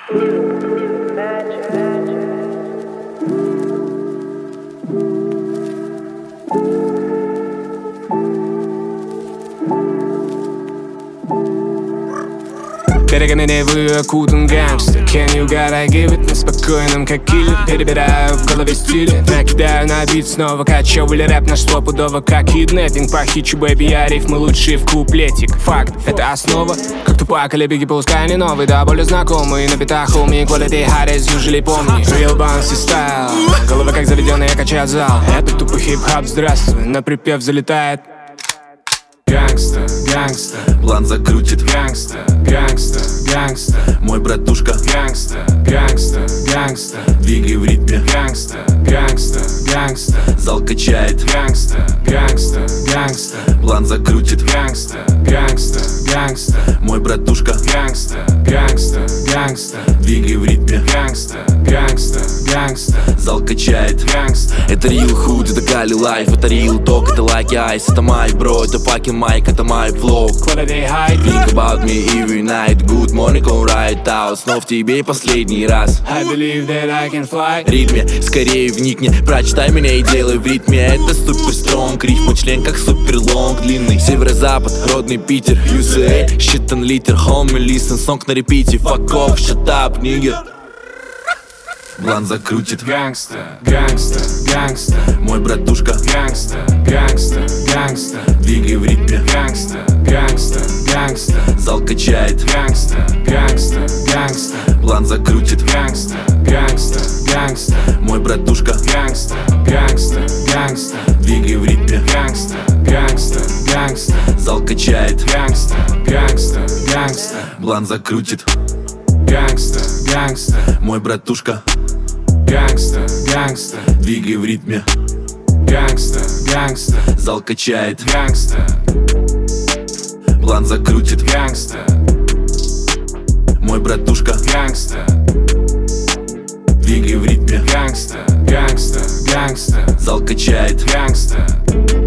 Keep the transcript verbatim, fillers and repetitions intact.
Берегами Невы окутан гангстер. Can you gotta give it? Неспокойным как киллер. Перебираю в голове стили, накидаю на бит снова. Качевый рэп наш стопудово как киднеппинг. Похищу бэби, я рифмы лучшие в куплетик. Факт, это основа. Как тупак или беги, пускай не новый, да более знакомый. На битах у меня quality hard as usually помни. Real bouncy style. Голова как заведенная, я качаю зал. Это тупо хип-хоп, здравствуй. На припев залетает гангста, гангста, план закрутит. Гангста, гангста, гангста, мой братушка. Гангста, гангста, гангста, двигай в ритме. Гангста, гангста, гангста, зал качает. Гангста, гангста, гангста, план закрутит. Гангста, гангста, гангста, мой братушка. Гангста, гангста, гангста, двигай в ритме. Гангста, гангста, гангста, зал качает. Гангста. Это real hood, это Gali life, это real talk, это lucky eyes, это my bro, это fucking майк, это my flow. Quality high. Think about me every night, good morning, alright out. Снова в тебе последний раз. I believe that I can fly. Ритме, скорее вникни, прочитай меня и делай в ритме. Это супер стронг, рифмы член как супер лонг. Длинный северо-запад, родный Питер, ю си эй, считан литер. Homie, listen, сонг на репите. Fuck off, shut up, nigga. План закрутит. Гангста, гангста, гангста, мой братушка. Гангста, гангста, гангста, двигай в ритме. Гангста, гангста, гангста, зал качает. Гангста, гангста, гангста, план закрутит. Гангста, гангста, гангста, мой братушка. Гангста, гангста, гангста, двигай в ритме. Гангста, гангста, гангста, зал качает. Гангста, гангста, гангста, план закрутит. Гангста, гангста, мой братушка. Гангста, гангста, двигай в ритме. Гангста, гангста, зал качает. Гангста, план закрутит. Гангста, мой братушка. Гангста, двигай в ритме. Гангста, гангста, гангста, зал качает. Гангста.